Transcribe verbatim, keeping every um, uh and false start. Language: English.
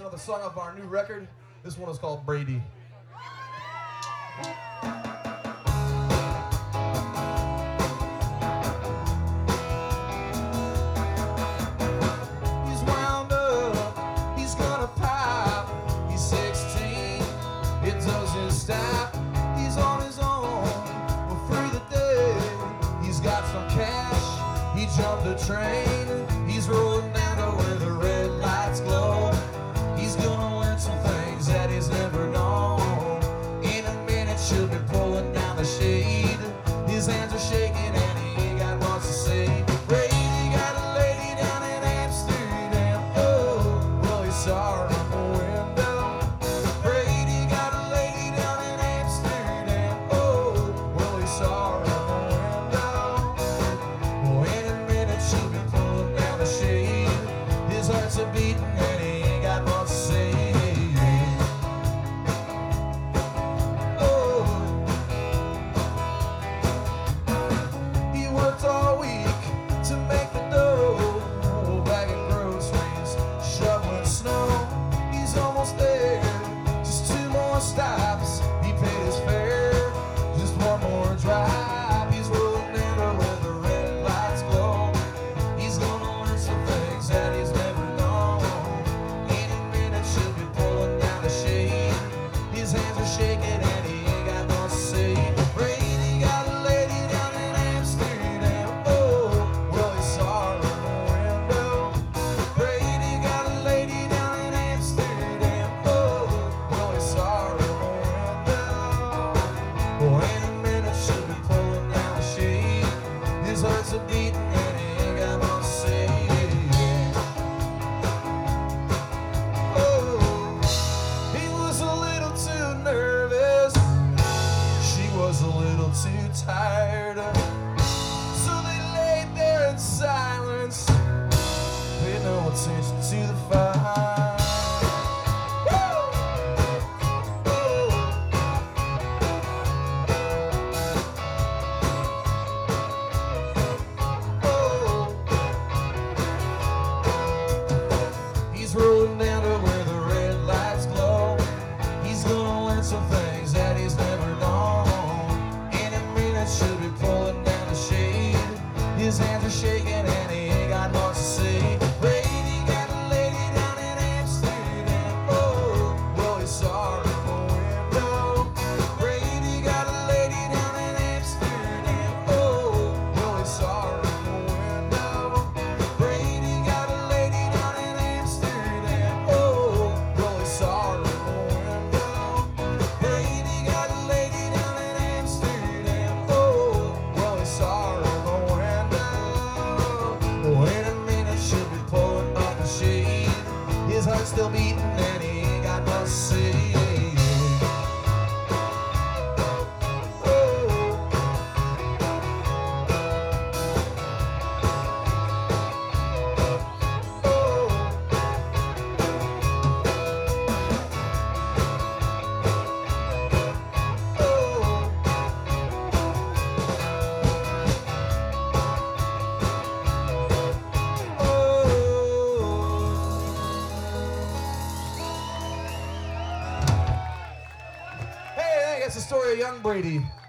another song off our new record. This one is called Brady. He's wound up, he's gonna pop. He's sixteen, it does his stop. He's on his own, well, free the day. He's got some cash, he jumped a train. He's rolling down to where the red lights glow. He's gonna learn some things that he's never known. In a minute she'll be pulling down the shade. His hands are shaking and he ain't got much to say. Brady got a lady down in Amsterdam. Oh, well, he saw her in the window. Brady got a lady down in Amsterdam. Oh, well, he saw her in the window. Oh, in a minute she'll be pulling down the shade. His heart's a beating and he ain't got much to say. Oh, he worked all week to make the dough, bagging groceries, shoveling snow. He's almost there, just two more stops. He paid his fare, just one more drive. He's rolling down where the red lights glow. He's gonna learn some things that he's never known. In a minute she'll be pulling down the shade. His hands are shaking and he ain't got much to say. Brady got a lady down in Amsterdam. Oh, well, he saw her in the window. Brady got a lady down in Amsterdam. Oh, well, he saw her in the window. Oh, in a minute she'll be pulling down the shade. His heart's a beating and he ain't got much to say. Oh, he was a little too nervous. She was a little too tired. So they laid there in silence, paid no attention to the fire. Woo! Oh. Oh. He's rolling down to where the red lights glow. He's gonna learn some things that he's never known. In a minute she'll be pulling down the shade. His hands are shaking and he ain't got much to say. Brady got a lady down in Amsterdam. Oh, well, he saw her in the window. Brady got a lady down in Amsterdam. Oh, well, he saw her in the window. Brady got a lady down in Amsterdam. Oh, well, he saw her in the window. Brady got a lady down in Amsterdam. Oh, well, he saw her in the window. Oh, in a minute she'll be pulling up the shade. His heart's still beating and he ain't got much to say. Oh. Hey, that's the story of young Brady.